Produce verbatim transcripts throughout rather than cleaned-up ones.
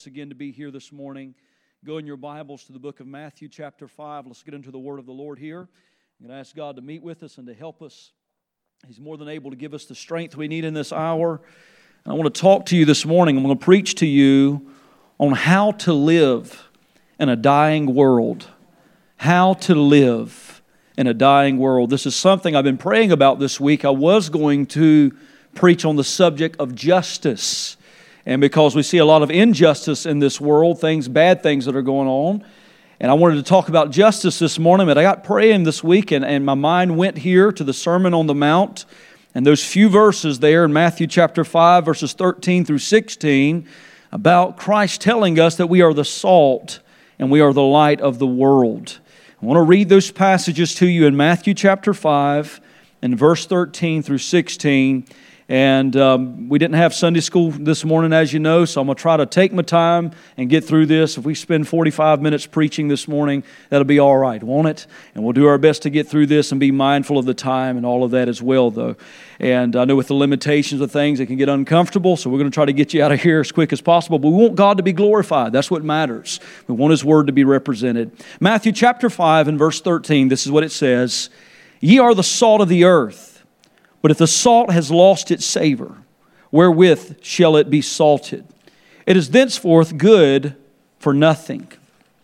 Again to be here this morning. Go in your Bibles to the book of Matthew chapter five. Let's get into the word of the Lord here. I'm going to ask God to meet with us and to help us. He's more than able to give us the strength we need in this hour. And I want to talk to you this morning. I'm going to preach to you on how to live in a dying world. How to live in a dying world. This is something I've been praying about this week. I was going to preach on the subject of justice. And because we see a lot of injustice in this world, things, bad things that are going on. And I wanted to talk about justice this morning, but I got praying this week, and, and my mind went here to the Sermon on the Mount. And those few verses there in Matthew chapter five, verses thirteen through sixteen, about Christ telling us that we are the salt and we are the light of the world. I want to read those passages to you in Matthew chapter five and verse thirteen through sixteen. And um, we didn't have Sunday school this morning, as you know, so I'm going to try to take my time and get through this. If we spend forty-five minutes preaching this morning, that'll be all right, won't it? And we'll do our best to get through this and be mindful of the time and all of that as well, though. And I know with the limitations of things, it can get uncomfortable, so we're going to try to get you out of here as quick as possible. But we want God to be glorified. That's what matters. We want His Word to be represented. Matthew chapter five and verse thirteen, this is what it says. Ye are the salt of the earth. But if the salt has lost its savor, wherewith shall it be salted? It is thenceforth good for nothing,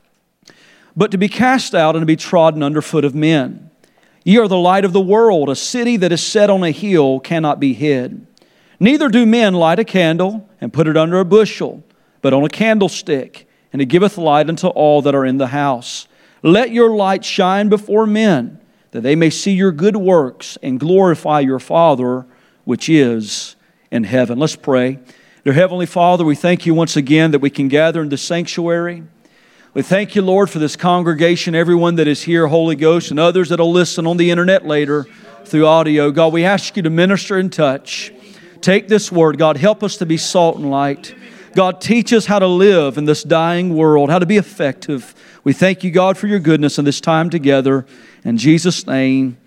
but to be cast out and to be trodden under foot of men. Ye are the light of the world. A city that is set on a hill cannot be hid. Neither do men light a candle and put it under a bushel, but on a candlestick, and it giveth light unto all that are in the house. Let your light shine before men, that they may see your good works and glorify your Father which is in heaven. Let's pray. Dear Heavenly Father, we thank you once again that we can gather in the sanctuary. We thank you, Lord, for this congregation, everyone that is here, Holy Ghost, and others that will listen on the internet later through audio. God, we ask you to minister and touch. Take this word, God, help us to be salt and light. God, teach us how to live in this dying world, how to be effective. We thank you, God, for your goodness in this time together. In Jesus' name,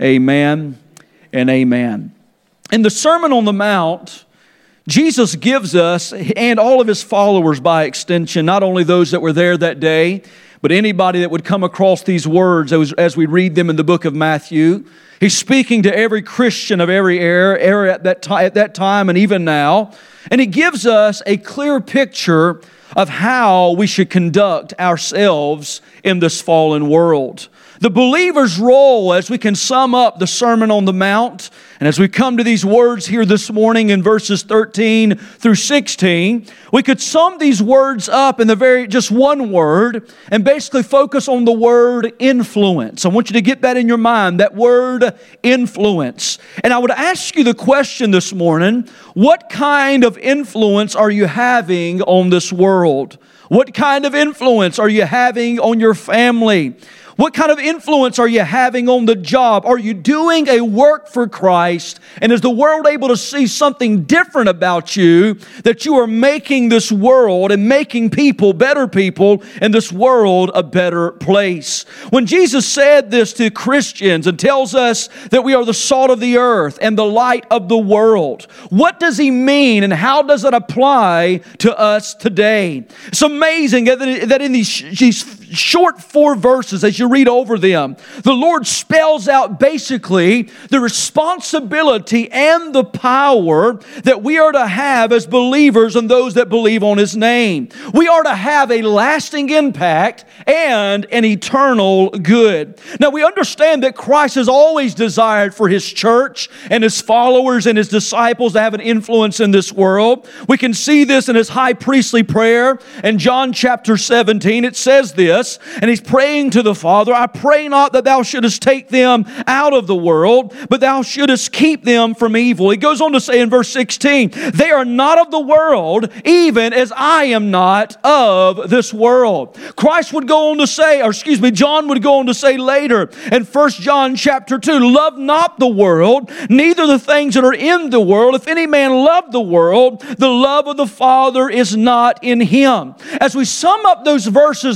amen and amen. In the Sermon on the Mount, Jesus gives us, and all of His followers by extension, not only those that were there that day, but anybody that would come across these words as, as we read them in the book of Matthew. He's speaking to every Christian of every era, era at, that ti- at that time and even now. And He gives us a clear picture of how we should conduct ourselves in this fallen world. The believer's role, as we can sum up the Sermon on the Mount, and as we come to these words here this morning in verses thirteen through sixteen, we could sum these words up in the very just one word and basically focus on the word influence. I want you to get that in your mind, that word influence. And I would ask you the question this morning, what kind of influence are you having on this world? What kind of influence are you having on your family? What kind of influence are you having on the job? Are you doing a work for Christ? And is the world able to see something different about you, that you are making this world and making people better people and this world a better place? When Jesus said this to Christians and tells us that we are the salt of the earth and the light of the world, what does He mean and how does it apply to us today? It's amazing that in these, these short four verses, as you read over them, the Lord spells out basically the responsibility and the power that we are to have as believers and those that believe on His name. We are to have a lasting impact and an eternal good. Now we understand that Christ has always desired for His church and His followers and His disciples to have an influence in this world. We can see this in His high priestly prayer in John chapter seventeen. It says this, and He's praying to the Father, I pray not that thou shouldest take them out of the world, but thou shouldest keep them from evil. He goes on to say in verse sixteen, they are not of the world, even as I am not of this world. Christ would go on to say, or excuse me, John would go on to say later in First John chapter two, love not the world, neither the things that are in the world. If any man love the world, the love of the Father is not in him. As we sum up those verses that I just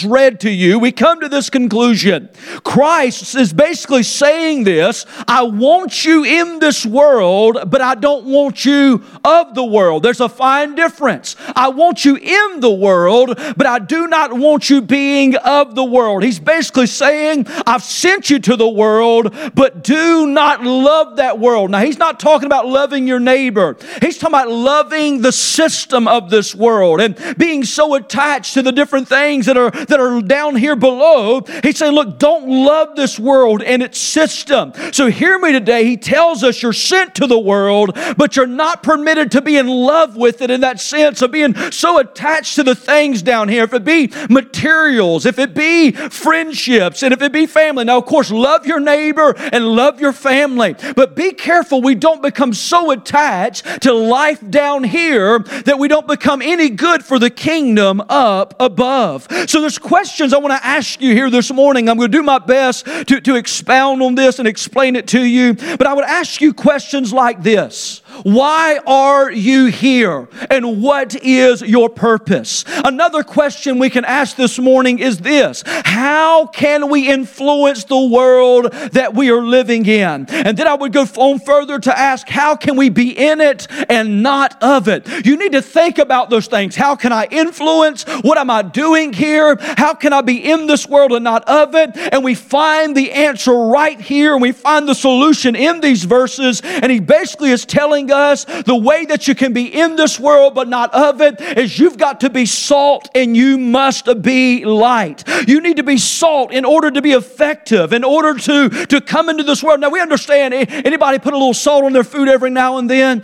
just read to you, we come to this conclusion. Christ is basically saying this: I want you in this world, but I don't want you of the world. There's a fine difference. I want you in the world, but I do not want you being of the world. He's basically saying, I've sent you to the world, but do not love that world. Now, he's not talking about loving your neighbor. He's talking about loving the system of this world and being so attached to the different things that are, that are down here below. He's saying, look, don't love this world and its system. So hear me today. He tells us you're sent to the world, but you're not permitted to be in love with it in that sense of being so attached to the things down here. If it be materials, if it be friendships, and if it be family. Now, of course, love your neighbor and love your family. But be careful we don't become so attached to life down here that we don't become any good for the kingdom up above. So there's questions I want to ask you here this morning. I'm going to do my best to, to expound on this and explain it to you. But I would ask you questions like this. Why are you here? And what is your purpose? Another question we can ask this morning is this: how can we influence the world that we are living in? And then I would go on further to ask, how can we be in it and not of it? You need to think about those things. How can I influence? What am I doing here? How can I be in this world and not of it? And we find the answer right here, and we find the solution in these verses. And he basically is telling us the way that you can be in this world but not of it is you've got to be salt and you must be light. You need to be salt in order to be effective, in order to, to come into this world. Now we understand, anybody put a little salt on their food every now and then?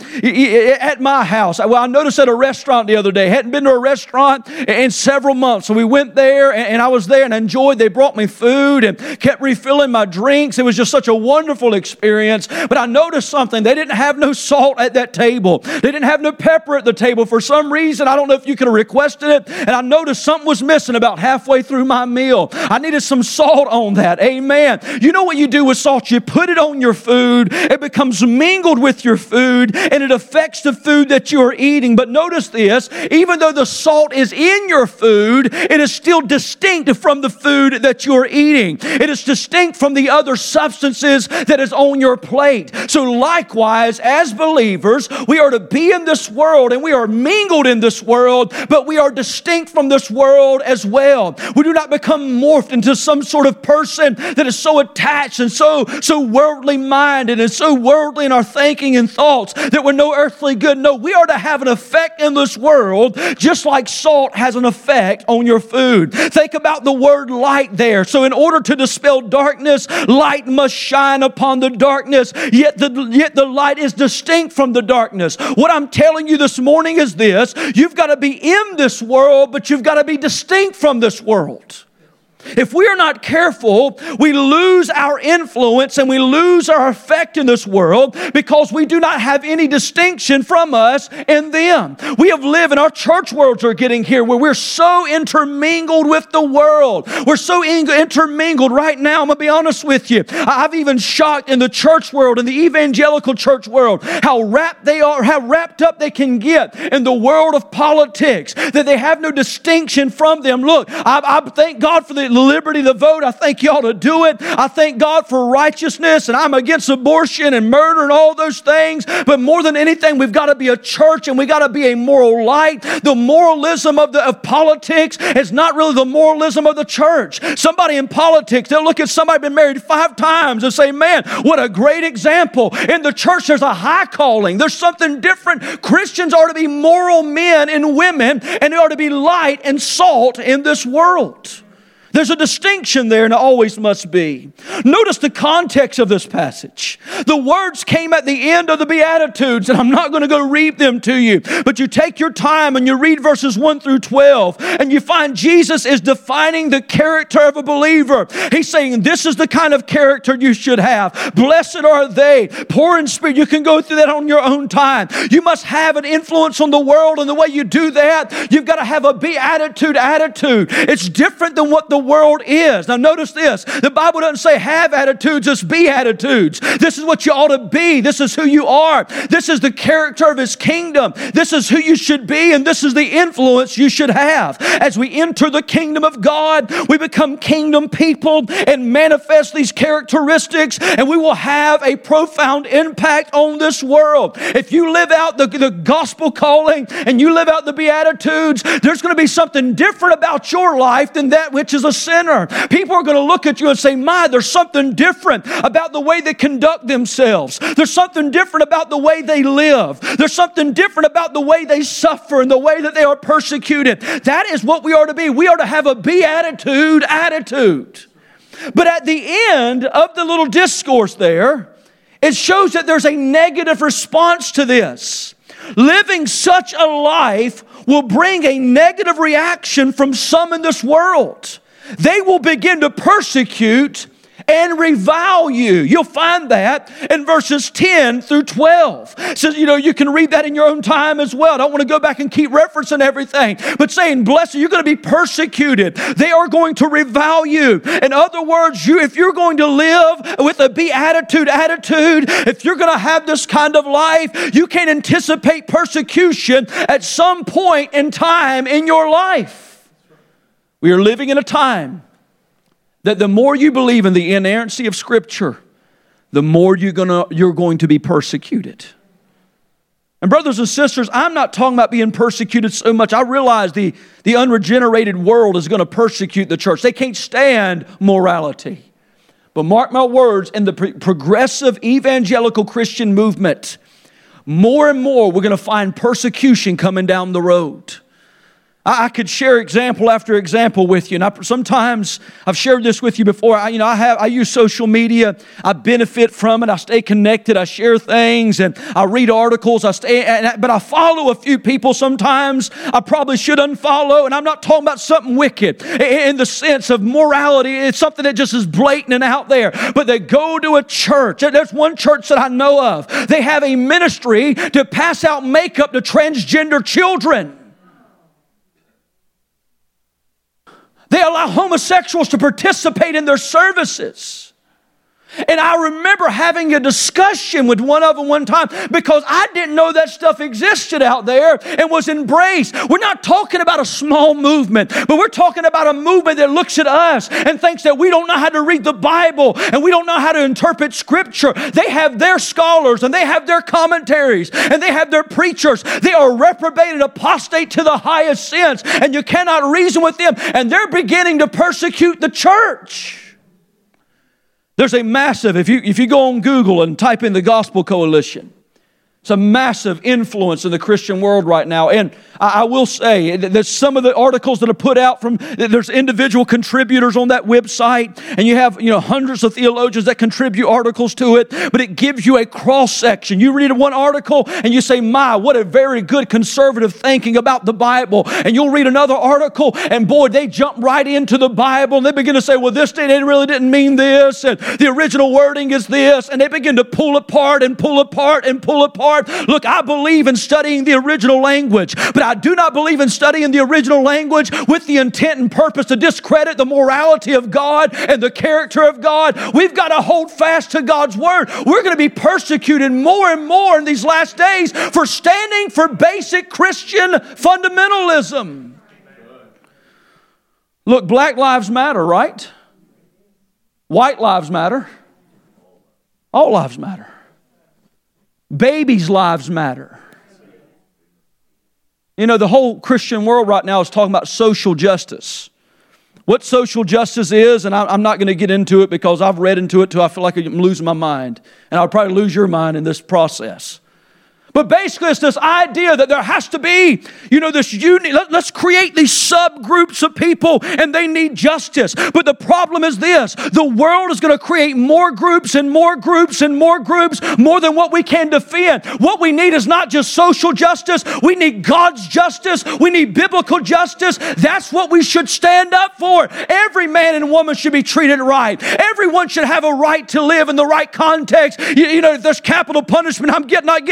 At my house, well, I noticed at a restaurant the other day, hadn't been to a restaurant in several months, so we went there and I was there and enjoyed. They brought me food and kept refilling my drinks. It was just such a wonderful experience. But I noticed something. They didn't have no salt at that table. They didn't have no pepper at the table for some reason. I don't know if you could have requested it. And I noticed something was missing about halfway through my meal. I needed some salt on that. Amen. You know what you do with salt? You put it on your food. It becomes mingled with your food and it affects the food that you are eating. But notice this, even though the salt is in your food, it is still distinct from the food that you are eating. It is distinct from the other substances that is on your plate. So likewise, as believers, we are to be in this world and we are mingled in this world, but we are distinct from this world as well. We do not become morphed into some sort of person that is so attached and so, so worldly minded and so worldly in our thinking and thoughts that we're no earthly good. No, we are to have an effect in this world just like salt has an effect on your food. Think about the word light there. So in order to dispel darkness, light must shine upon the darkness, yet the, yet the light is distinct from the darkness. What I'm telling you this morning is this: you've got to be in this world, but you've got to be distinct from this world. If we are not careful, we lose our influence and we lose our effect in this world because we do not have any distinction from us and them. We have lived, and our church worlds are getting here, where we're so intermingled with the world. We're so intermingled right now. I'm going to be honest with you. I've even shocked in the church world, in the evangelical church world, how wrapped they are, how wrapped up they can get in the world of politics, that they have no distinction from them. Look, I, I thank God for the liberty to vote. I think you ought to do it. I thank God for righteousness, and I'm against abortion and murder and all those things. But more than anything, we've got to be a church and we've got to be a moral light. The moralism of, the, of politics is not really the moralism of the church. Somebody in politics, they'll look at somebody been married five times and say, man, what a great example. In the church, there's a high calling. There's something different. Christians are to be moral men and women, and they are to be light and salt in this world. There's a distinction there, and it always must be. Notice the context of this passage. The words came at the end of the Beatitudes, and I'm not going to go read them to you, but you take your time and you read verses one through twelve, and you find Jesus is defining the character of a believer. He's saying this is the kind of character you should have. Blessed are they, poor in spirit. You can go through that on your own time. You must have an influence on the world, and the way you do that, you've got to have a beatitude attitude. It's different than what the world is. Now notice this. The Bible doesn't say have attitudes, it's be attitudes. This is what you ought to be. This is who you are. This is the character of His kingdom. This is who you should be, and this is the influence you should have. As we enter the kingdom of God, we become kingdom people and manifest these characteristics, and we will have a profound impact on this world. If you live out the, the gospel calling and you live out the Beatitudes, there's going to be something different about your life than that which is a sinner. People are going to look at you and say, my, there's something different about the way they conduct themselves. There's something different about the way they live. There's something different about the way they suffer and the way that they are persecuted. That is what we are to be. We are to have a beatitude attitude. But at the end of the little discourse there, it shows that there's a negative response to this. Living such a life will bring a negative reaction from some in this world. They will begin to persecute and revile you. You'll find that in verses ten through twelve. So, you know, you can read that in your own time as well. I don't want to go back and keep referencing everything, but saying, blessed, you're going to be persecuted. They are going to revile you. In other words, you, if you're going to live with a beatitude attitude, if you're going to have this kind of life, you can anticipate persecution at some point in time in your life. We are living in a time that the more you believe in the inerrancy of Scripture, the more you're gonna, you're going to be persecuted. And brothers and sisters, I'm not talking about being persecuted so much. I realize the, the unregenerated world is going to persecute the church. They can't stand morality. But mark my words, in the pro- progressive evangelical Christian movement, more and more we're going to find persecution coming down the road. I could share example after example with you, and I, sometimes I've shared this with you before. I, you know, I have I use social media. I benefit from it. I stay connected. I share things, and I read articles. I stay, and I, but I follow a few people. Sometimes I probably should unfollow, and I'm not talking about something wicked in the sense of morality. It's something that just is blatant and out there. But they go to a church. There's one church that I know of. They have a ministry to pass out makeup to transgender children. They allow homosexuals to participate in their services. And I remember having a discussion with one of them one time because I didn't know that stuff existed out there and was embraced. We're not talking about a small movement, but we're talking about a movement that looks at us and thinks that we don't know how to read the Bible and we don't know how to interpret Scripture. They have their scholars and they have their commentaries and they have their preachers. They are reprobated, apostate to the highest sense, and you cannot reason with them, and they're beginning to persecute the church. There's a massive, if you, if you go on Google and type in the Gospel Coalition, it's a massive influence in the Christian world right now. And I, I will say that some of the articles that are put out from, there's individual contributors on that website, and you have, you know, hundreds of theologians that contribute articles to it, but it gives you a cross-section. You read one article and you say, my, what a very good conservative thinking about the Bible. And you'll read another article and boy, they jump right into the Bible and they begin to say, well, this they really didn't mean this, and the original wording is this, and they begin to pull apart and pull apart and pull apart. Look, I believe in studying the original language, but I do not believe in studying the original language with the intent and purpose to discredit the morality of God and the character of God. We've got to hold fast to God's Word. We're going to be persecuted more and more in these last days for standing for basic Christian fundamentalism. Look, black lives matter, right? White lives matter. All lives matter. Babies' lives matter. You know, the whole Christian world right now is talking about social justice. What social justice is, and I'm not going to get into it because I've read into it till I feel like I'm losing my mind. And I'll probably lose your mind in this process. But basically it's this idea that there has to be, you know, this unity. Let, let's create these subgroups of people and they need justice. But the problem is this: the world is going to create more groups and more groups and more groups, more than what we can defend. What we need is not just social justice. We need God's justice. We need biblical justice. That's what we should stand up for. Every man and woman should be treated right. Everyone should have a right to live in the right context. You, you know, if there's capital punishment, I'm get, not getting into all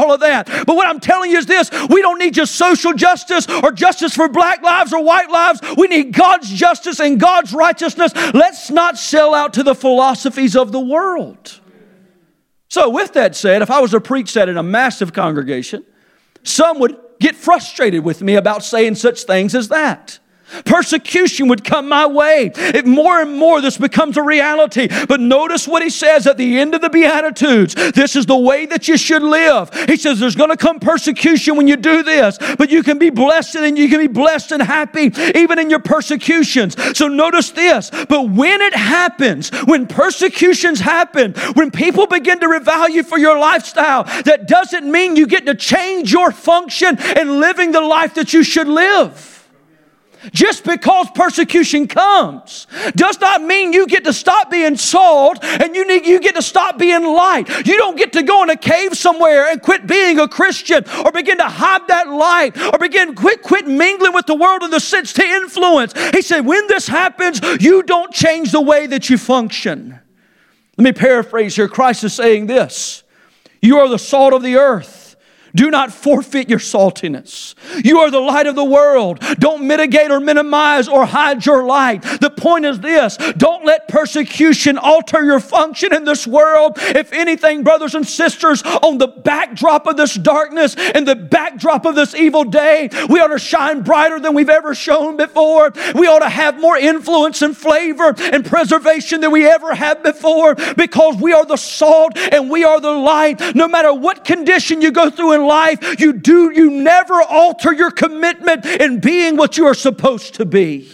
all of that. But what I'm telling you is this: we don't need just social justice or justice for black lives or white lives. We need God's justice and God's righteousness. Let's not sell out to the philosophies of the world. So with that said, if I was to preach that in a massive congregation, some would get frustrated with me about saying such things as that. Persecution would come my way. If more and more this becomes a reality. But notice what he says at the end of the Beatitudes. This is the way that you should live. He says there's going to come persecution when you do this, but you can be blessed and you can be blessed and happy even in your persecutions. So notice this. But when it happens, when persecutions happen, when people begin to revile you for your lifestyle, that doesn't mean you get to change your function in living the life that you should live. Just because persecution comes does not mean you get to stop being salt and you need, you get to stop being light. You don't get to go in a cave somewhere and quit being a Christian or begin to hide that light or begin quit quit mingling with the world in the sense to influence. He said, when this happens, you don't change the way that you function. Let me paraphrase here. Christ is saying this: you are the salt of the earth. Do not forfeit your saltiness. You are the light of the world. Don't mitigate or minimize or hide your light. The point is this: don't let persecution alter your function in this world. If anything, brothers and sisters, on the backdrop of this darkness and the backdrop of this evil day, we ought to shine brighter than we've ever shone before. We ought to have more influence and flavor and preservation than we ever have before, because we are the salt and we are the light. No matter what condition you go through in life, you do, you never alter your commitment in being what you are supposed to be.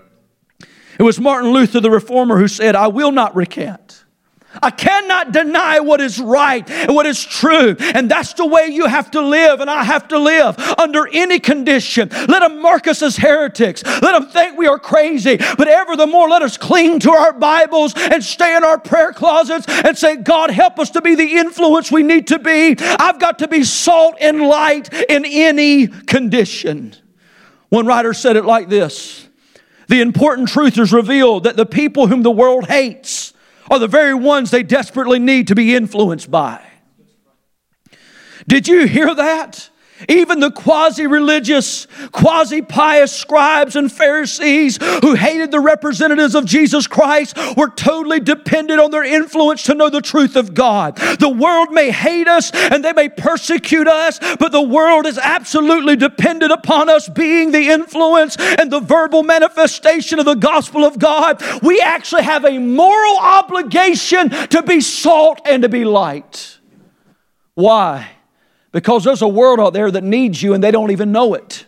It was Martin Luther, the reformer, who said, I will not recant. I cannot deny what is right and what is true. And that's the way you have to live, and I have to live under any condition. Let them mark us as heretics. Let them think we are crazy. But ever the more, let us cling to our Bibles and stay in our prayer closets and say, God, help us to be the influence we need to be. I've got to be salt and light in any condition. One writer said it like this: the important truth is revealed that the people whom the world hates are the very ones they desperately need to be influenced by. Did you hear that? Even the quasi-religious, quasi-pious scribes and Pharisees who hated the representatives of Jesus Christ were totally dependent on their influence to know the truth of God. The world may hate us and they may persecute us, but the world is absolutely dependent upon us being the influence and the verbal manifestation of the gospel of God. We actually have a moral obligation to be salt and to be light. Why? Because there's a world out there that needs you and they don't even know it.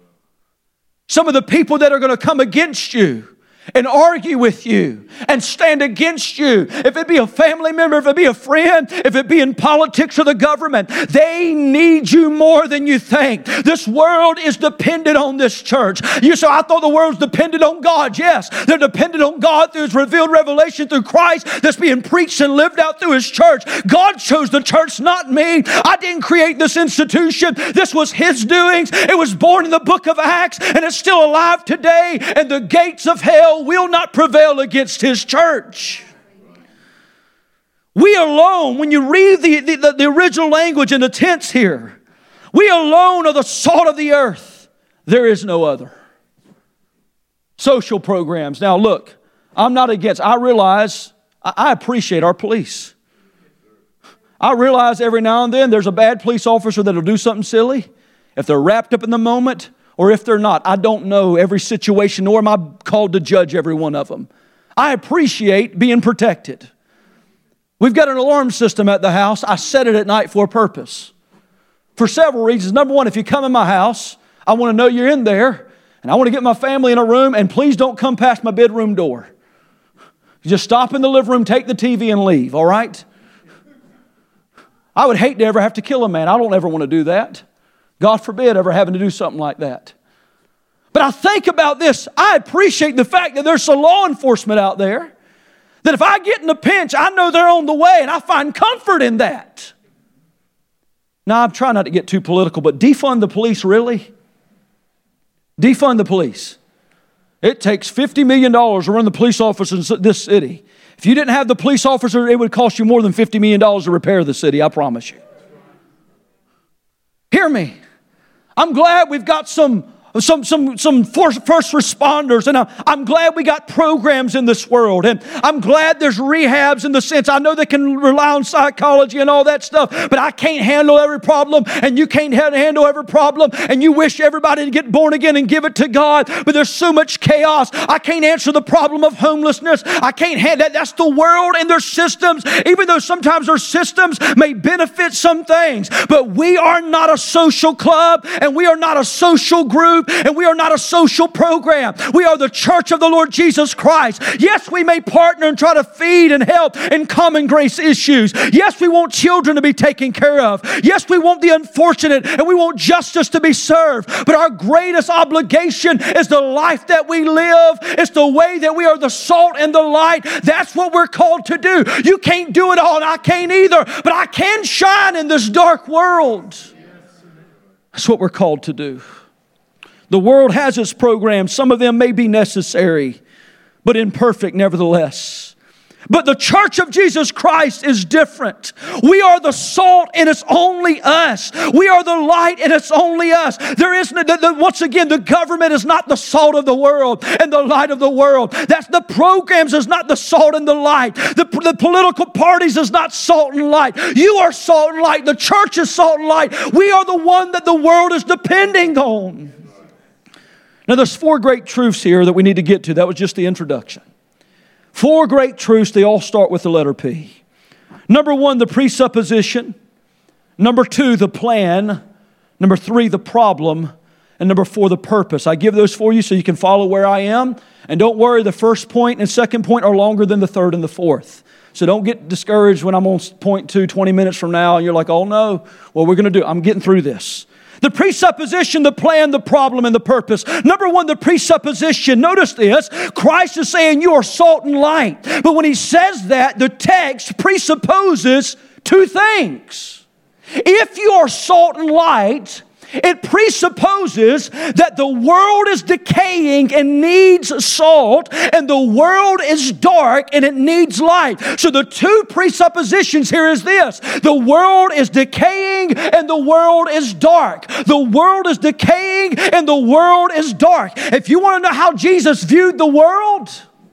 Some of the people that are going to come against you and argue with you and stand against you, if it be a family member, if it be a friend, if it be in politics or the government, they need you more than you think. This world is dependent on this church. You say, I thought the world's dependent on God. Yes, they're dependent on God through His revealed revelation through Christ that's being preached and lived out through His church. God chose the church, not me. I didn't create this institution. This was His doings. It was born in the book of Acts and it's still alive today, and the gates of hell will not prevail against His church. We alone, when you read the, the, the original language in the tense here, we alone are the salt of the earth. There is no other. Social programs. Now look, I'm not against, I realize, I, I appreciate our police. I realize every now and then there's a bad police officer that'll do something silly. If they're wrapped up in the moment, or if they're not, I don't know every situation, nor am I called to judge every one of them. I appreciate being protected. We've got an alarm system at the house. I set it at night for a purpose. For several reasons. Number one, if you come in my house, I want to know you're in there, and I want to get my family in a room, and please don't come past my bedroom door. You just stop in the living room, take the T V, and leave, all right? I would hate to ever have to kill a man. I don't ever want to do that. God forbid ever having to do something like that. But I think about this. I appreciate the fact that there's some law enforcement out there that if I get in a pinch, I know they're on the way, and I find comfort in that. Now, I'm trying not to get too political, but defund the police, really? Defund the police. It takes fifty million dollars to run the police officers in this city. If you didn't have the police officer, it would cost you more than fifty million dollars to repair the city, I promise you. Hear me. I'm glad we've got some Some some some first responders, and I'm glad we got programs in this world, and I'm glad there's rehabs in the sense I know they can rely on psychology and all that stuff, but I can't handle every problem, and you can't handle every problem, and you wish everybody to get born again and give it to God, but there's so much chaos. I can't answer the problem of homelessness. I can't handle that. That's the world and their systems, even though sometimes their systems may benefit some things, but we are not a social club, and we are not a social group, and we are not a social program. We are the church of the Lord Jesus Christ. Yes, we may partner and try to feed and help in common grace issues. Yes, we want children to be taken care of. Yes, we want the unfortunate, and we want justice to be served. But our greatest obligation is the life that we live. It's the way that we are the salt and the light. That's what we're called to do. You can't do it all, and I can't either, but I can shine in this dark world. That's what we're called to do. The world has its programs. Some of them may be necessary, but imperfect nevertheless. But the church of Jesus Christ is different. We are the salt and it's only us. We are the light and it's only us. There is no, the, the, once again, the government is not the salt of the world and the light of the world. That's the programs is not the salt and the light. The, the political parties is not salt and light. You are salt and light. The church is salt and light. We are the one that the world is depending on. Now, there's four great truths here that we need to get to. That was just the introduction. Four great truths. They all start with the letter P. Number one, the presupposition. Number two, the plan. Number three, the problem. And number four, the purpose. I give those for you so you can follow where I am. And don't worry, the first point and second point are longer than the third and the fourth. So don't get discouraged when I'm on point two, twenty minutes from now, and you're like, oh no, well, we're going to do, I'm getting through this. The presupposition, the plan, the problem, and the purpose. Number one, the presupposition. Notice this. Christ is saying you are salt and light. But when He says that, the text presupposes two things. If you are salt and light, it presupposes that the world is decaying and needs salt, and the world is dark and it needs light. So the two presuppositions here is this. The world is decaying and the world is dark. The world is decaying and the world is dark. If you want to know how Jesus viewed the world,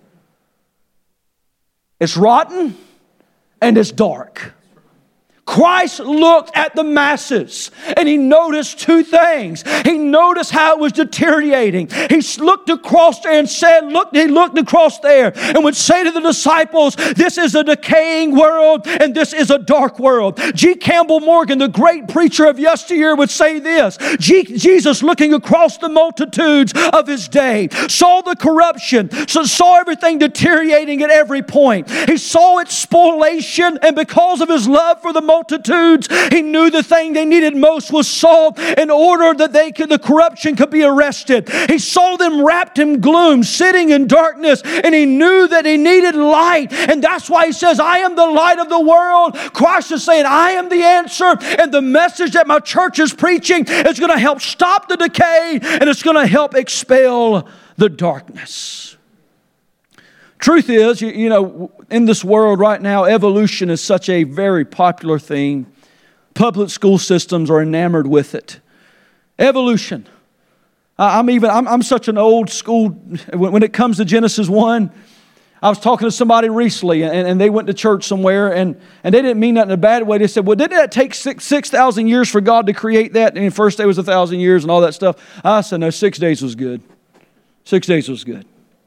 it's rotten and it's dark. Christ looked at the masses and He noticed two things. He noticed how it was deteriorating. He looked across there and said, look, He looked across there and would say to the disciples, this is a decaying world and this is a dark world. G. Campbell Morgan, the great preacher of yesteryear, would say this. G- Jesus looking across the multitudes of His day, saw the corruption, so saw everything deteriorating at every point. He saw its spoliation, and because of His love for the multitudes, multitudes, He knew the thing they needed most was salt in order that they could, the corruption could be arrested. He saw them wrapped in gloom, sitting in darkness, and He knew that He needed light. And that's why He says, I am the light of the world. Christ is saying, I am the answer, and the message that my church is preaching is going to help stop the decay, and it's going to help expel the darkness. Truth is, you, you know, in this world right now, evolution is such a very popular theme. Public school systems are enamored with it. Evolution. I'm even, I'm, I'm such an old school, when, when it comes to Genesis one, I was talking to somebody recently, and, and they went to church somewhere, and, and they didn't mean that in a bad way. They said, well, didn't that take six, 6,000 years for God to create that? And the first day was a thousand years and all that stuff. I said, no, six days was good. Six days was good.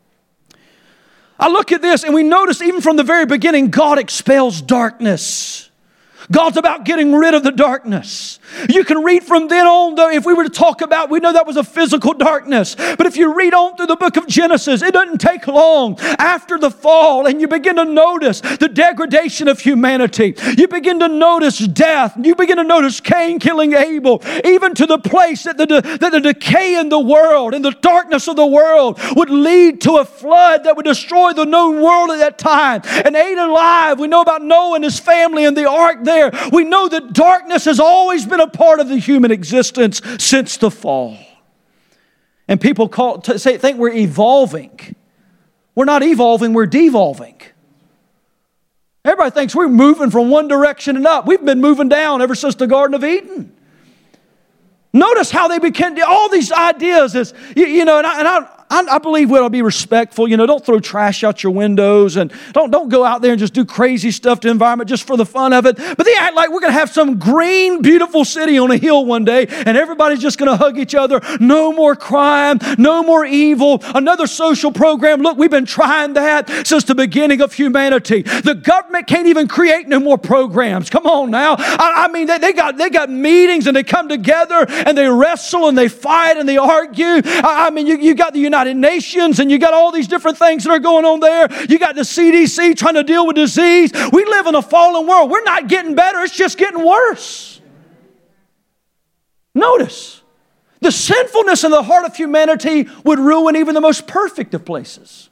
I look at this and we notice even from the very beginning, God expels darkness. God's about getting rid of the darkness. You can read from then on, though, if we were to talk about, we know that was a physical darkness. But if you read on through the book of Genesis, it doesn't take long after the fall, and you begin to notice the degradation of humanity. You begin to notice death. You begin to notice Cain killing Abel, even to the place that the, that the decay in the world and the darkness of the world would lead to a flood that would destroy the known world at that time. And ate alive, we know about Noah and his family and the ark there. We know that darkness has always been a part of the human existence since the fall. And people call, t- say, think we're evolving. We're not evolving, we're devolving. Everybody thinks we're moving from one direction and up. We've been moving down ever since the Garden of Eden. Notice how they became, all these ideas is, you, you know, and I, and I, I believe we ought to be respectful. You know, don't throw trash out your windows and don't, don't go out there and just do crazy stuff to the environment just for the fun of it. But they act like we're going to have some green, beautiful city on a hill one day and everybody's just going to hug each other. No more crime, no more evil, another social program. Look, we've been trying that since the beginning of humanity. The government can't even create no more programs. Come on now. I, I mean, they, they, got, they got meetings and they come together and they wrestle and they fight and they argue. I, I mean, you, you got the United Nations and you got all these different things that are going on there. You got the C D C trying to deal with disease. We live in a fallen world. We're not getting better. It's just getting worse. Notice, the sinfulness in the heart of humanity would ruin even the most perfect of places.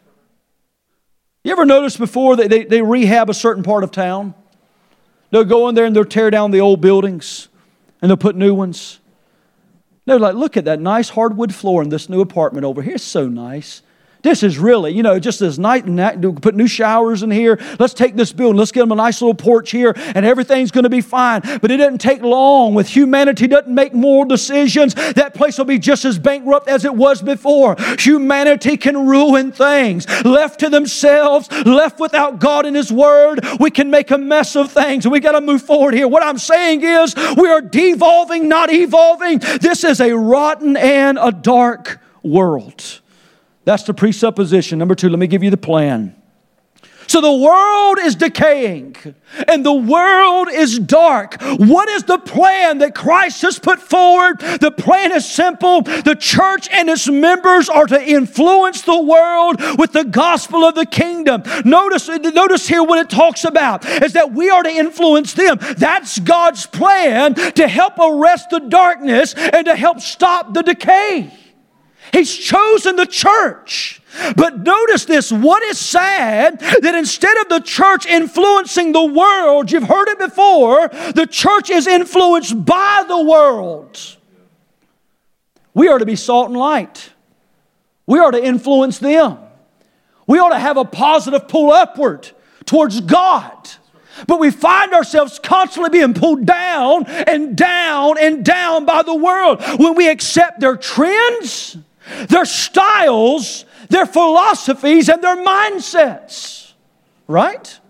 You ever notice before that they, they rehab a certain part of town? They'll go in there and they'll tear down the old buildings and they'll put new ones. They're like, look at that nice hardwood floor in this new apartment over here. It's so nice. This is really, you know, just as nice. Put new showers in here. Let's take this building. Let's get them a nice little porch here and everything's going to be fine. But it doesn't take long. With humanity doesn't make moral decisions, that place will be just as bankrupt as it was before. Humanity can ruin things. Left to themselves, left without God and His Word, we can make a mess of things. And we got to move forward here. What I'm saying is we are devolving, not evolving. This is a rotten and a dark world. That's the presupposition. Number two, let me give you the plan. So the world is decaying and the world is dark. What is the plan that Christ has put forward? The plan is simple. The church and its members are to influence the world with the gospel of the kingdom. Notice, notice here what it talks about is that we are to influence them. That's God's plan to help arrest the darkness and to help stop the decay. He's chosen the church. But notice this, what is sad, that instead of the church influencing the world, you've heard it before, the church is influenced by the world. We are to be salt and light. We are to influence them. We ought to have a positive pull upward towards God. But we find ourselves constantly being pulled down and down and down by the world. When we accept their trends, their styles, their philosophies, and their mindsets. Right?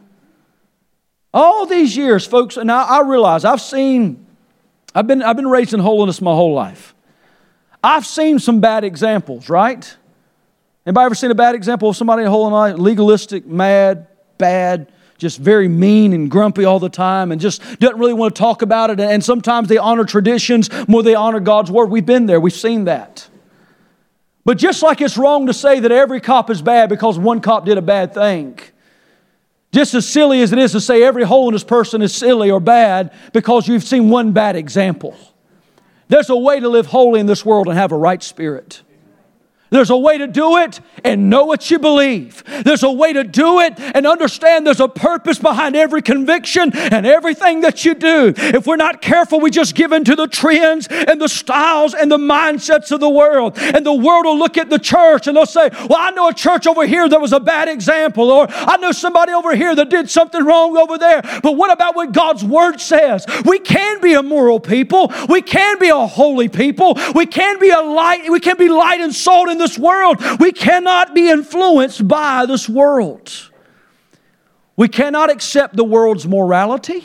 All these years, folks, and I, I realize I've seen, I've been, I've been raised in holiness my whole life. I've seen some bad examples, right? Anybody ever seen a bad example of somebody in holiness? Legalistic, mad, bad, just very mean and grumpy all the time and just doesn't really want to talk about it. And sometimes they honor traditions more than they honor God's Word. We've been there. We've seen that. But just like it's wrong to say that every cop is bad because one cop did a bad thing, just as silly as it is to say every holiness person is silly or bad because you've seen one bad example. There's a way to live holy in this world and have a right spirit. There's a way to do it and know what you believe. There's a way to do it and understand there's a purpose behind every conviction and everything that you do. If we're not careful, we just give in to the trends and the styles and the mindsets of the world. And the world will look at the church and they'll say, well, I know a church over here that was a bad example, or I know somebody over here that did something wrong over there. But what about what God's Word says? We can be a moral people. We can be a holy people. We can be a light. We can be light and salt in this world. We cannot be influenced by this world. We cannot accept the world's morality.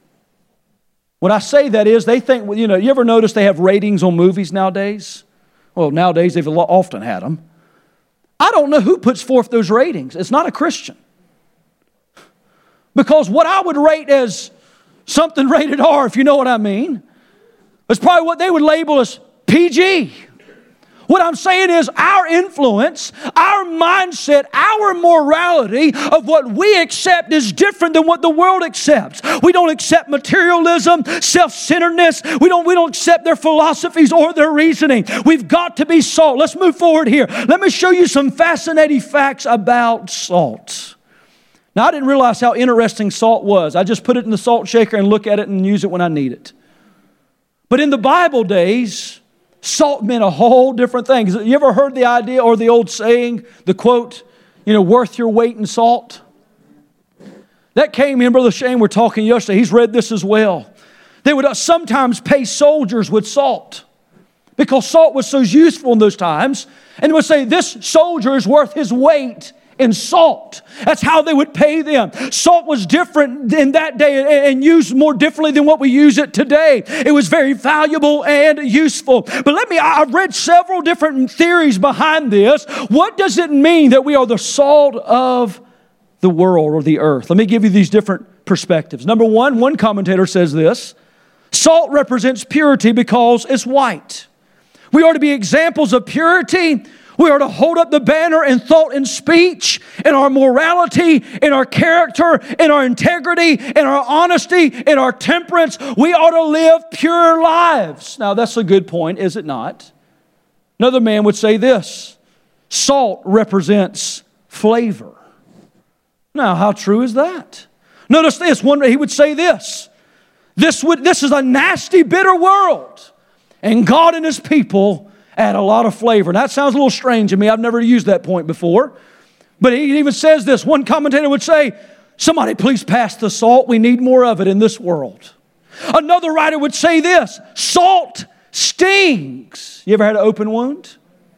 When I say that is, they think, you know, you ever notice they have ratings on movies nowadays? Well, nowadays they've often had them. I don't know who puts forth those ratings. It's not a Christian. Because what I would rate as something rated R, if you know what I mean, is probably what they would label as P G. What I'm saying is our influence, our mindset, our morality of what we accept is different than what the world accepts. We don't accept materialism, self-centeredness. We don't, we don't accept their philosophies or their reasoning. We've got to be salt. Let's move forward here. Let me show you some fascinating facts about salt. Now, I didn't realize how interesting salt was. I just put it in the salt shaker and look at it and use it when I need it. But in the Bible days, salt meant a whole different thing. You ever heard the idea or the old saying, the quote, you know, worth your weight in salt? That came in, Brother Shane, we're talking yesterday. He's read this as well. They would sometimes pay soldiers with salt because salt was so useful in those times. And they would say, this soldier is worth his weight in salt. That's how they would pay them. Salt was different in that day and used more differently than what we use it today. It was very valuable and useful. But let me, I've read several different theories behind this. What does it mean that we are the salt of the world or the earth? Let me give you these different perspectives. Number one, one commentator says this: salt represents purity because it's white. We are to be examples of purity. We are to hold up the banner in thought and speech, in our morality, in our character, in our integrity, in our honesty, in our temperance. We ought to live pure lives. Now, that's a good point, is it not? Another man would say this: salt represents flavor. Now, how true is that? Notice this. One day he would say this: This would, this is a nasty, bitter world, and God and His people add a lot of flavor. Now, that sounds a little strange to me. I've never used that point before. But he even says this. One commentator would say, somebody please pass the salt. We need more of it in this world. Another writer would say this: salt stings. You ever had an open wound?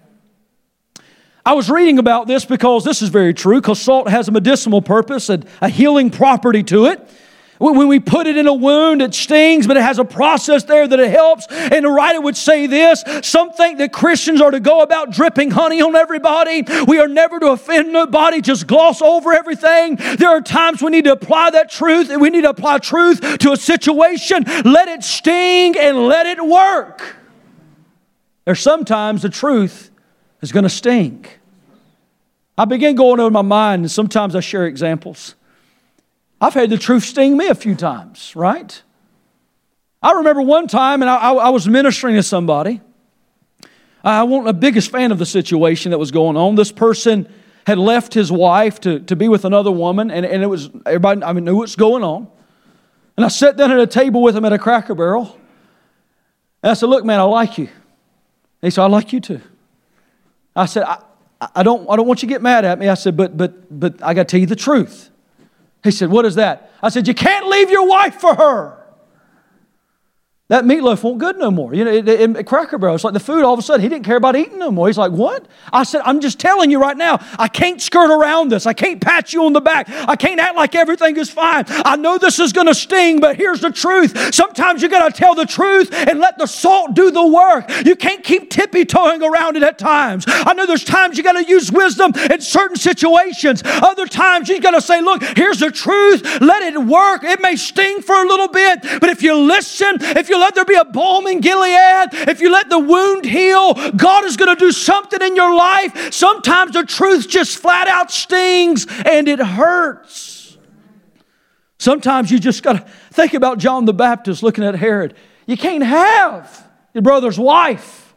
I was reading about this because this is very true, because salt has a medicinal purpose and a healing property to it. When we put it in a wound, it stings, but it has a process there that it helps. And the writer would say this: some think that Christians are to go about dripping honey on everybody. We are never to offend nobody, just gloss over everything. There are times we need to apply that truth, and we need to apply truth to a situation. Let it sting and let it work. There's sometimes the truth is going to sting. I begin going over my mind, and sometimes I share examples. I've had the truth sting me a few times, right? I remember one time, and I, I, I was ministering to somebody. I wasn't the biggest fan of the situation that was going on. This person had left his wife to, to be with another woman, and, and it was everybody I mean, knew what's going on. And I sat down at a table with him at a Cracker Barrel, and I said, "Look, man, I like you." And he said, "I like you too." I said, I, I don't I don't want you to get mad at me. I said, but but but I got to tell you the truth. He said, "What is that?" I said, "You can't leave your wife for her. That meatloaf won't good no more." You know, it, it, it, Cracker Barrel, it's like the food, all of a sudden, he didn't care about eating no more. He's like, "What?" I said, "I'm just telling you right now, I can't skirt around this. I can't pat you on the back. I can't act like everything is fine. I know this is going to sting, but here's the truth. Sometimes you got to tell the truth and let the salt do the work. You can't keep tippy-toeing around it at times. I know there's times you got to use wisdom in certain situations. Other times you got to say, look, here's the truth. Let it work. It may sting for a little bit, but if you listen, if you let there be a balm in Gilead, if you let the wound heal, God is going to do something in your life. Sometimes the truth just flat out stings and it hurts. Sometimes you just got to think about John the Baptist looking at Herod. You can't have your brother's wife.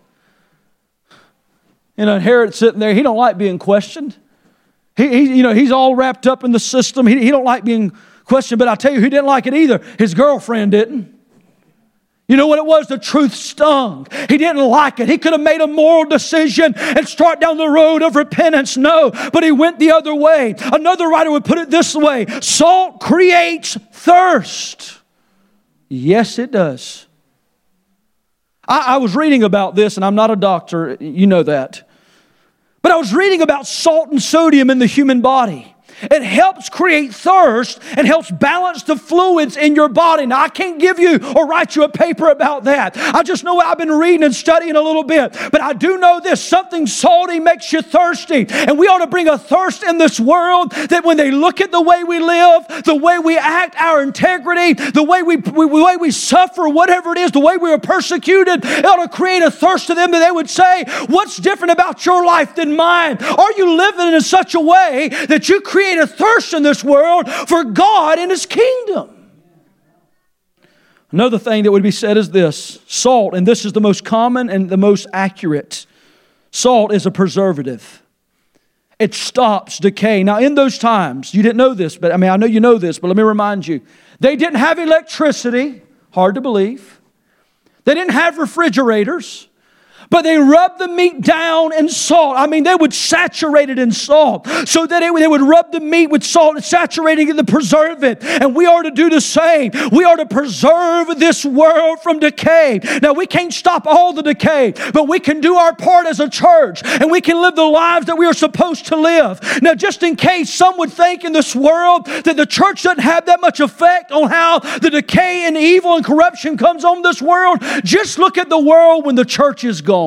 You know, Herod sitting there, he don't like being questioned. He, he you know, he's all wrapped up in the system. He, he don't like being questioned, but I tell you who didn't like it either. His girlfriend didn't. You know what it was? The truth stung. He didn't like it. He could have made a moral decision and start down the road of repentance. No, but he went the other way. Another writer would put it this way: salt creates thirst. Yes, it does. I, I was reading about this, and I'm not a doctor. You know that. But I was reading about salt and sodium in the human body. It helps create thirst and helps balance the fluids in your body. Now, I can't give you or write you a paper about that. I just know I've been reading and studying a little bit. But I do know this: something salty makes you thirsty. And we ought to bring a thirst in this world that when they look at the way we live, the way we act, our integrity, the way we, we, the way we suffer, whatever it is, the way we are persecuted, it ought to create a thirst to them that they would say, "What's different about your life than mine? Are you living in such a way that you create a thirst in this world for God and His kingdom?" Another thing that would be said is this: salt, and this is the most common and the most accurate, salt is a preservative. It stops decay. Now, in those times, you didn't know this, but I mean, I know you know this, but let me remind you, they didn't have electricity. Hard to believe. They didn't have refrigerators. But they rubbed the meat down in salt. I mean, they would saturate it in salt so that it, they would rub the meat with salt and saturating it to preserve it. And we are to do the same. We are to preserve this world from decay. Now, we can't stop all the decay, but we can do our part as a church, and we can live the lives that we are supposed to live. Now, just in case some would think in this world that the church doesn't have that much effect on how the decay and evil and corruption comes on this world, just look at the world when the church is gone.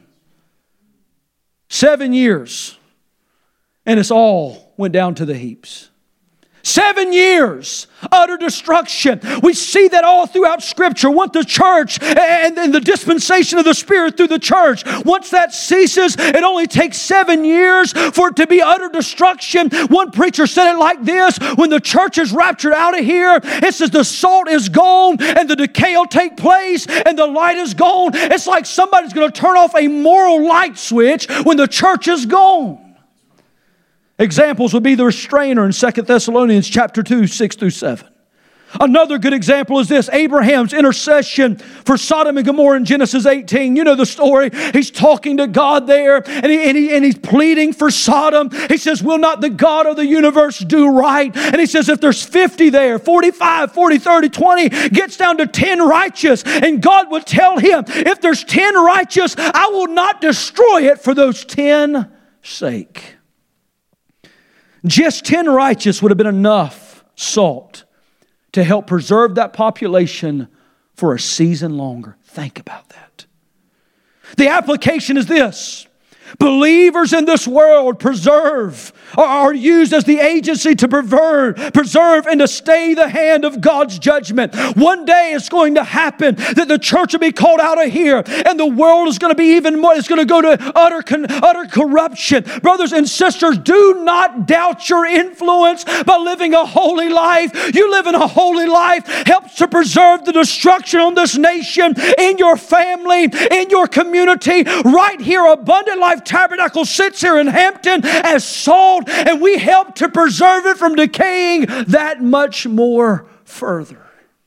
Seven years, and it's all went down to the heaps. Seven years, utter destruction. We see that all throughout Scripture. Once the church and, and the dispensation of the Spirit through the church, once that ceases, it only takes seven years for it to be utter destruction. One preacher said it like this: when the church is raptured out of here, it says the salt is gone and the decay will take place and the light is gone. It's like somebody's going to turn off a moral light switch when the church is gone. Examples would be the restrainer in Second Thessalonians chapter two, six through seven. Another good example is this: Abraham's intercession for Sodom and Gomorrah in Genesis eighteen. You know the story. He's talking to God there, and, he, and, he, and he's pleading for Sodom. He says, will not the God of the universe do right? And he says, if there's fifty there, forty-five, forty, thirty, twenty, gets down to ten righteous, and God would tell him, if there's ten righteous, I will not destroy it for those ten sake. Just ten righteous would have been enough salt to help preserve that population for a season longer. Think about that. The application is this: believers in this world preserve, are used as the agency to preserve, preserve and to stay the hand of God's judgment. One day it's going to happen that the church will be called out of here, and the world is going to be even more, it's going to go to utter, utter corruption. Brothers and sisters, do not doubt your influence by living a holy life. You living a holy life helps to preserve the destruction on this nation, in your family, in your community. Right here, Abundant Life Tabernacle sits here in Hampton as salt, and we help to preserve it from decaying that much more further.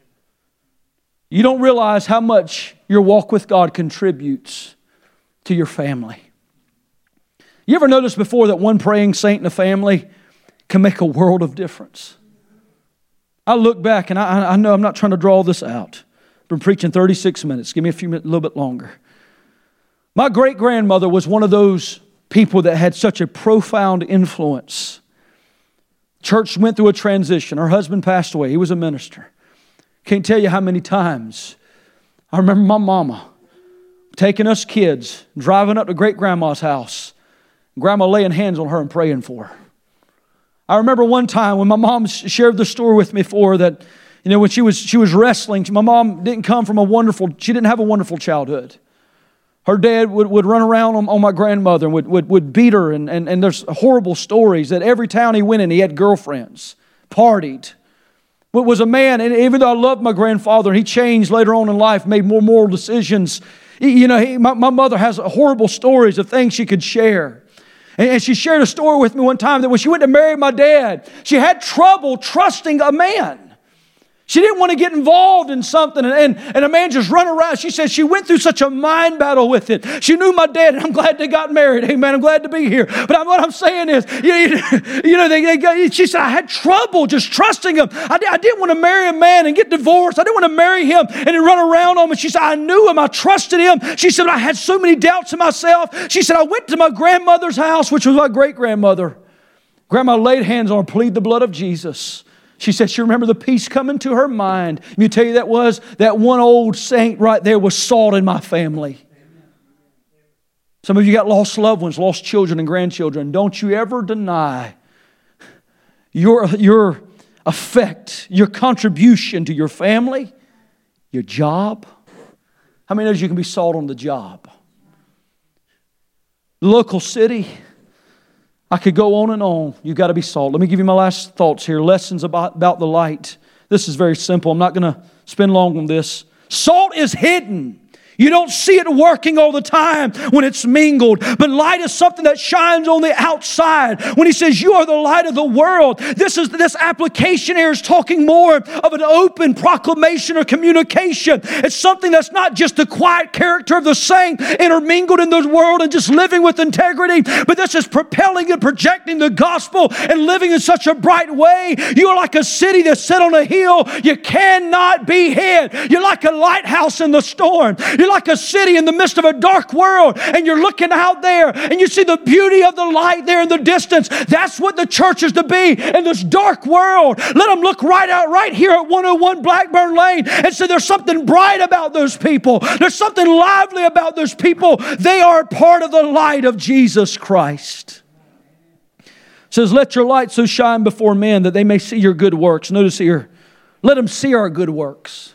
You don't realize how much your walk with God contributes to your family. You ever noticed before that one praying saint in a family can make a world of difference? I look back, and I, I know I'm not trying to draw this out. I've been preaching thirty-six minutes. Give me a few minutes, a little bit longer. My great-grandmother was one of those people that had such a profound influence. Church went through a transition. Her husband passed away. He was a minister. Can't tell you how many times I remember my mama taking us kids, driving up to great-grandma's house, grandma laying hands on her and praying for her. I remember one time when my mom shared the story with me for that, you know, when she was she was wrestling, my mom didn't come from a wonderful, she didn't have a wonderful childhood. Her dad would, would run around on, on my grandmother and would, would, would beat her. And, and, and there's horrible stories that every town he went in, he had girlfriends, partied. But was a man, and even though I loved my grandfather, he changed later on in life, made more moral decisions. You know, he, my, my mother has horrible stories of things she could share. And, and she shared a story with me one time that when she went to marry my dad, she had trouble trusting a man. She didn't want to get involved in something, and, and, and a man just run around. She said she went through such a mind battle with it. She knew my dad, and I'm glad they got married. Amen, I'm glad to be here. But I'm, what I'm saying is, you, you know, they, they got, she said, I had trouble just trusting him. I, I didn't want to marry a man and get divorced. I didn't want to marry him and he run around on me. She said, I knew him. I trusted him. She said, I had so many doubts in myself. She said, I went to my grandmother's house, which was my great-grandmother. Grandma laid hands on her, plead the blood of Jesus. She said she remembered the peace coming to her mind. Let me tell you, that was that one old saint right there was salt in my family. Some of you got lost loved ones, lost children and grandchildren. Don't you ever deny your, your effect, your contribution to your family, your job. How many knows you can be salt on the job? Local city. I could go on and on. You've got to be salt. Let me give you my last thoughts here. Lessons about, about the light. This is very simple. I'm not going to spend long on this. Salt is hidden. You don't see it working all the time when it's mingled. But light is something that shines on the outside. When He says, you are the light of the world, this is this application here is talking more of an open proclamation or communication. It's something that's not just the quiet character of the saint intermingled in the world and just living with integrity, but this is propelling and projecting the gospel and living in such a bright way. You are like a city that's set on a hill. You cannot be hid. You're like a lighthouse in the storm. You're like a city in the midst of a dark world, and you're looking out there and you see the beauty of the light there in the distance. That's what the church is to be in this dark world. Let them look right out right here at one oh one Blackburn Lane and say there's something bright about those people. There's something lively about those people. They are part of the light of Jesus Christ. It says, let your light so shine before men that they may see your good works. Notice here, let them see our good works.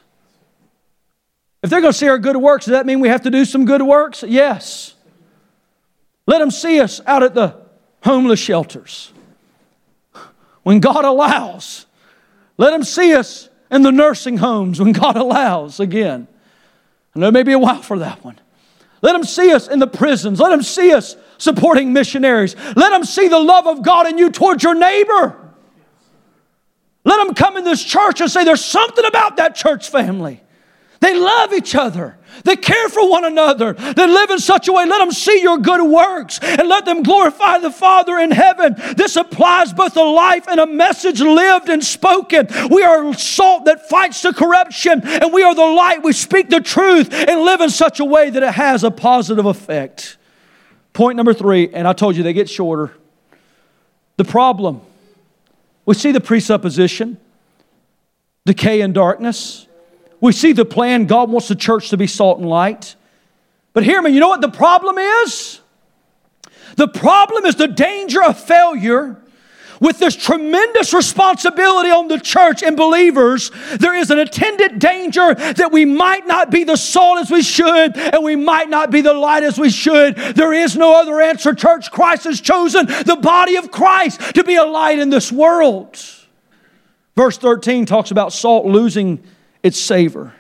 If they're going to see our good works, does that mean we have to do some good works? Yes. Let them see us out at the homeless shelters when God allows. Let them see us in the nursing homes when God allows again. I know it may be a while for that one. Let them see us in the prisons. Let them see us supporting missionaries. Let them see the love of God in you towards your neighbor. Let them come in this church and say there's something about that church family. They love each other. They care for one another. They live in such a way. Let them see your good works and let them glorify the Father in heaven. This applies both a life and a message lived and spoken. We are salt that fights the corruption, and we are the light. We speak the truth and live in such a way that it has a positive effect. Point number three, and I told you they get shorter. The problem. We see the presupposition, decay and darkness. We see the plan. God wants the church to be salt and light. But hear me, you know what the problem is? The problem is the danger of failure. With this tremendous responsibility on the church and believers, there is an attendant danger that we might not be the salt as we should, and we might not be the light as we should. There is no other answer, church. Christ has chosen the body of Christ to be a light in this world. Verse thirteen talks about salt losing its savor.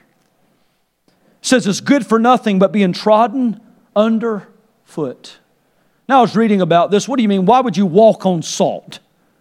It says it's good for nothing but being trodden underfoot. Now I was reading about this. What do you mean? Why would you walk on salt?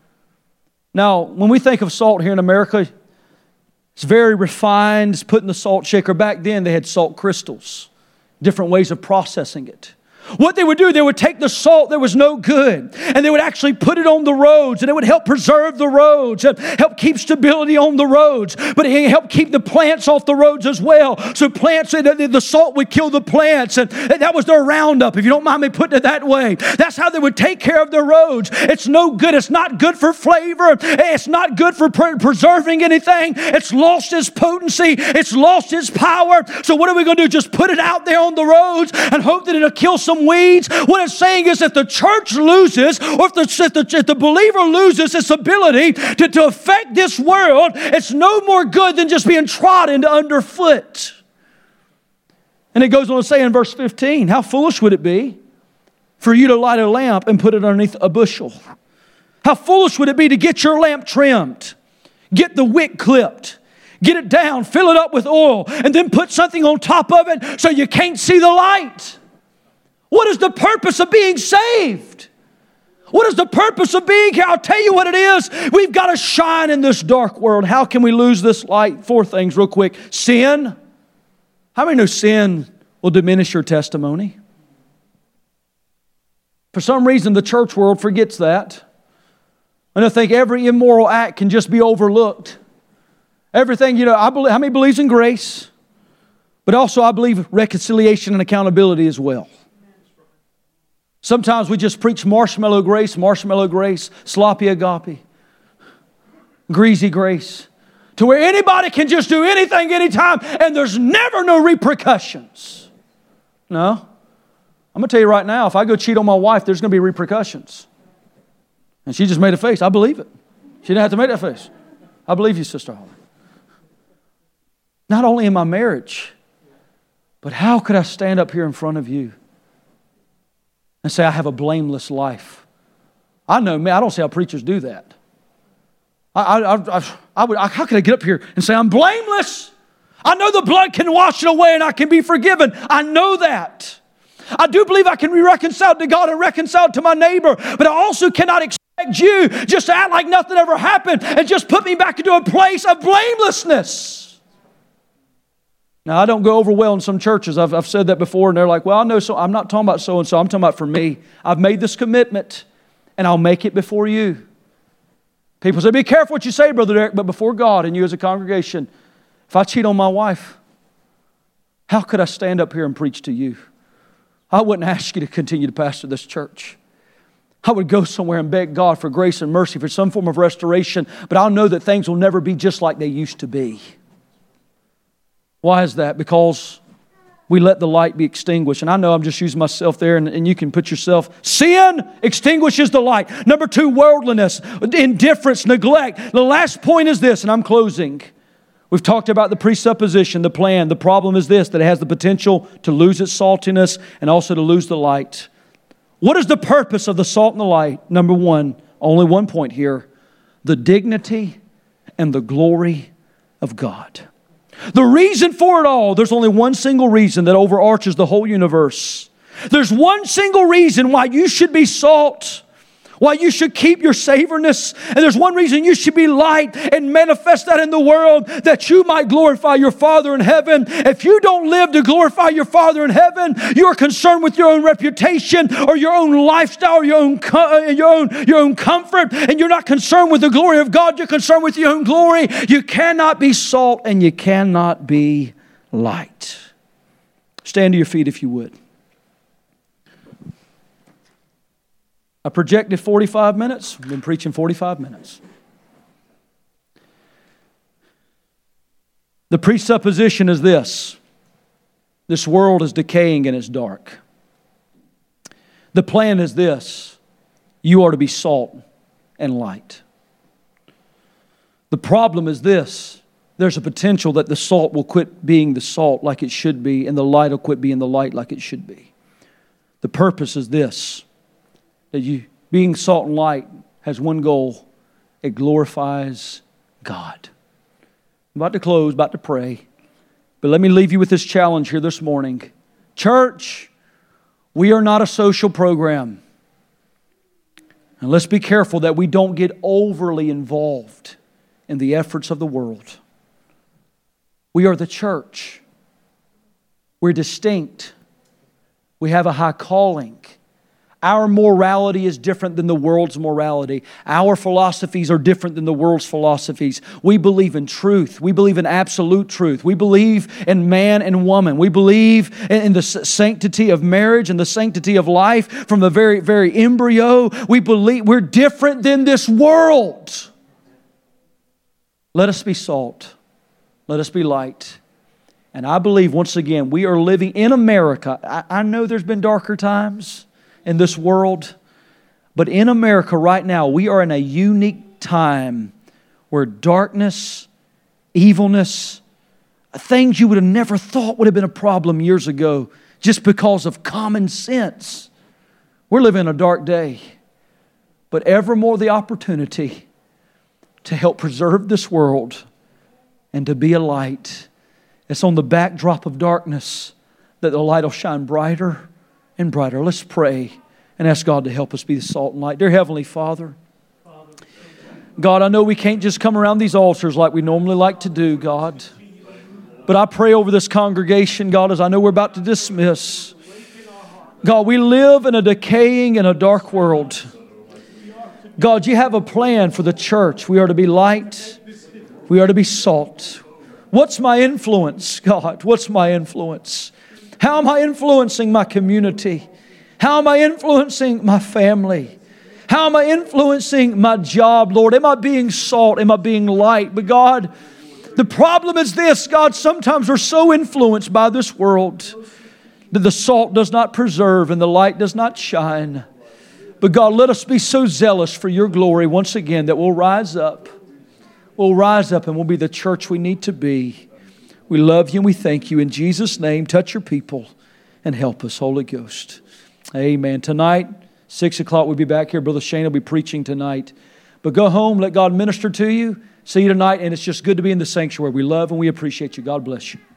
Now, when we think of salt here in America, it's very refined. It's put in the salt shaker. Back then, they had salt crystals, different ways of processing it. What they would do, they would take the salt that was no good, and they would actually put it on the roads, and it would help preserve the roads, and help keep stability on the roads, but it helped keep the plants off the roads as well. So plants, the salt would kill the plants, and that was their Roundup, if you don't mind me putting it that way. That's how they would take care of their roads. It's no good. It's not good for flavor. It's not good for pre- preserving anything. It's lost its potency. It's lost its power. So what are we going to do? Just put it out there on the roads and hope that it'll kill some weeds? What it's saying is if the church loses, or if the, if the, if the believer loses its ability to, to affect this world, it's no more good than just being trodden underfoot. And it goes on to say in verse fifteen, how foolish would it be for you to light a lamp and put it underneath a bushel? How foolish would it be to get your lamp trimmed, get the wick clipped, get it down, fill it up with oil, and then put something on top of it so you can't see the light? What is the purpose of being saved? What is the purpose of being here? I'll tell you what it is. We've got to shine in this dark world. How can we lose this light? Four things real quick. Sin. How many know sin will diminish your testimony? For some reason, the church world forgets that. And I think every immoral act can just be overlooked. Everything, you know, I believe, how many believes in grace? But also I believe reconciliation and accountability as well. Sometimes we just preach marshmallow grace, marshmallow grace, sloppy agape, greasy grace, to where anybody can just do anything, anytime, and there's never no repercussions. No. I'm going to tell you right now, if I go cheat on my wife, there's going to be repercussions. And she just made a face. I believe it. She didn't have to make that face. I believe you, Sister Holly. Not only in my marriage, but how could I stand up here in front of you and say I have a blameless life? I know, man, I don't see how preachers do that. I, I, I, I would, how could I get up here and say I'm blameless? I know the blood can wash it away and I can be forgiven. I know that. I do believe I can be reconciled to God and reconciled to my neighbor, but I also cannot expect you just to act like nothing ever happened and just put me back into a place of blamelessness. Now, I don't go over well in some churches. I've, I've said that before, and they're like, well, I know so. I'm not talking about so-and-so. I'm talking about for me. I've made this commitment, and I'll make it before you. People say, be careful what you say, Brother Derek, but before God and you as a congregation, if I cheat on my wife, how could I stand up here and preach to you? I wouldn't ask you to continue to pastor this church. I would go somewhere and beg God for grace and mercy, for some form of restoration, but I'll know that things will never be just like they used to be. Why is that? Because we let the light be extinguished. And I know I'm just using myself there, and, and you can put yourself. Sin extinguishes the light. Number two, worldliness, indifference, neglect. The last point is this, and I'm closing. We've talked about the presupposition, the plan. The problem is this, that it has the potential to lose its saltiness and also to lose the light. What is the purpose of the salt and the light? Number one, only one point here. The dignity and the glory of God. The reason for it all, there's only one single reason that overarches the whole universe. There's one single reason why you should be salt, why you should keep your savoriness. And there's one reason you should be light and manifest that in the world, that you might glorify your Father in heaven. If you don't live to glorify your Father in heaven, you're concerned with your own reputation or your own lifestyle or your own, your own, your own comfort, and you're not concerned with the glory of God, you're concerned with your own glory. You cannot be salt and you cannot be light. Stand to your feet if you would. I projected forty-five minutes. I've been preaching forty-five minutes. The presupposition is this. This world is decaying and it's dark. The plan is this. You are to be salt and light. The problem is this. There's a potential that the salt will quit being the salt like it should be, and the light will quit being the light like it should be. The purpose is this. That you, being salt and light, has one goal. It glorifies God. I'm about to close, about to pray. But let me leave you with this challenge here this morning. Church, we are not a social program. And let's be careful that we don't get overly involved in the efforts of the world. We are the church. We're distinct. We have a high calling. Our morality is different than the world's morality. Our philosophies are different than the world's philosophies. We believe in truth. We believe in absolute truth. We believe in man and woman. We believe in the sanctity of marriage and the sanctity of life from the very, very embryo. We believe we're different than this world. Let us be salt. Let us be light. And I believe, once again, we are living in America. I, I know there's been darker times in this world, but in America right now, we are in a unique time where darkness, evilness, things you would have never thought would have been a problem years ago just because of common sense. We're living in a dark day, but ever more the opportunity to help preserve this world and to be a light. It's on the backdrop of darkness that the light will shine brighter and brighter. Let's pray and ask God to help us be the salt and light. Dear Heavenly Father, God, I know we can't just come around these altars like we normally like to do, God. But I pray over this congregation, God, as I know we're about to dismiss. God, we live in a decaying and a dark world. God, you have a plan for the church. We are to be light. We are to be salt. What's my influence, God? What's my influence? How am I influencing my community? How am I influencing my family? How am I influencing my job, Lord? Am I being salt? Am I being light? But God, the problem is this, God, sometimes we're so influenced by this world that the salt does not preserve and the light does not shine. But God, let us be so zealous for your glory once again that we'll rise up. We'll rise up and we'll be the church we need to be. We love you and we thank you. In Jesus' name, touch your people and help us, Holy Ghost. Amen. Tonight, six o'clock, we'll be back here. Brother Shane will be preaching tonight. But go home, let God minister to you. See you tonight, and it's just good to be in the sanctuary. We love and we appreciate you. God bless you.